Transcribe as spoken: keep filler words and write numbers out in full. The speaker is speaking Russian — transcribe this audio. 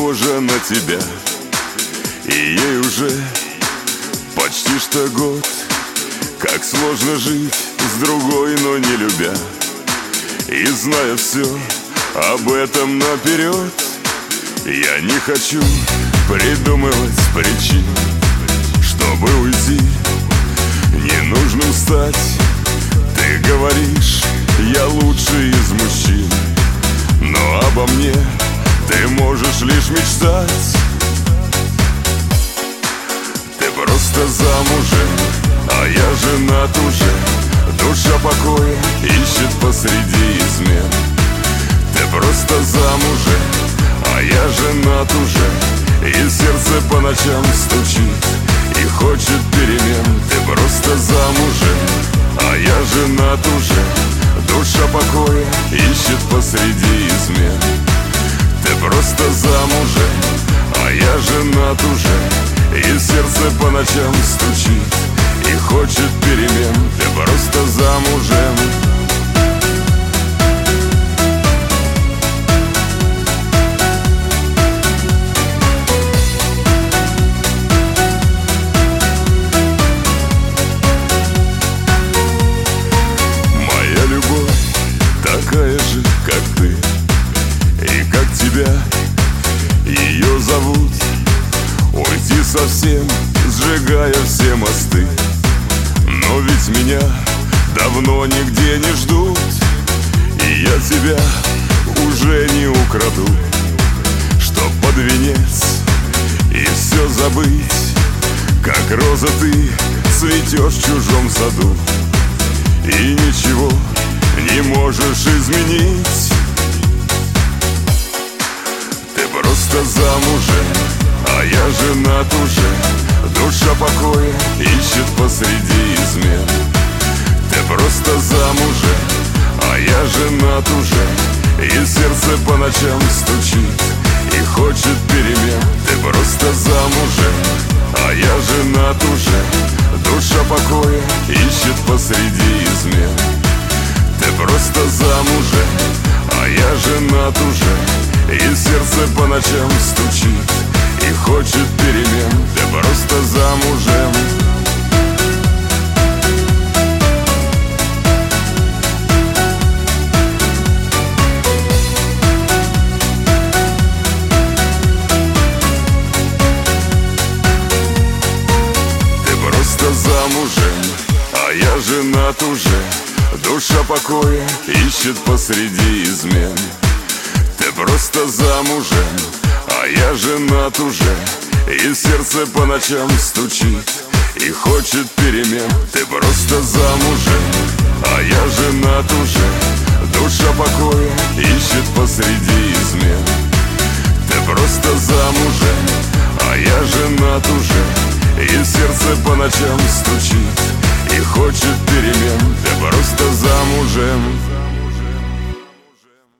похожа на тебя, и ей уже почти что год. Как сложно жить с другой, но не любя, и зная все об этом наперед. Я не хочу придумывать причин, чтобы уйти. Не нужно устать. Ты говоришь, я лучший из мужчин, но обо мне ты можешь лишь мечтать. Ты просто замужем, а я женат уже. Душа покоя ищет посреди измен. Ты просто замужем, а я женат уже. И сердце по ночам стучит и хочет перемен. Ты просто замужем, а я женат уже. Душа покоя ищет посреди измен. Ты просто замужем, а я женат уже. И сердце по ночам стучит и хочет перемен. Ты просто замужем. Моя любовь такая же, как ты, и как тебя. Ее зовут уйти совсем, сжигая все мосты. Но ведь меня давно нигде не ждут, и я тебя уже не украду. Чтоб под венец и все забыть, как роза ты цветешь в чужом саду, и ничего не можешь изменить. Ты просто замужем, а я женат уже. Душа покоя ищет посреди измен. Ты просто замужем, а я женат уже. И сердце по ночам стучит и хочет перемен. Ты просто замужем, а я женат уже. Душа покоя ищет посреди измен. Ты просто замужем, а я женат уже. И сердце по ночам стучит и хочет перемен. Ты просто замужем. Ты просто замужем, а я женат уже. Душа покоя ищет посреди измен. Ты просто замужем, а я женат уже. И сердце по ночам стучит и хочет перемен. Ты просто замужем, а я женат уже. Душа покоя ищет посреди измен. Ты просто замужем, а я женат уже. И сердце по ночам стучит и хочет перемен. Ты просто замужем.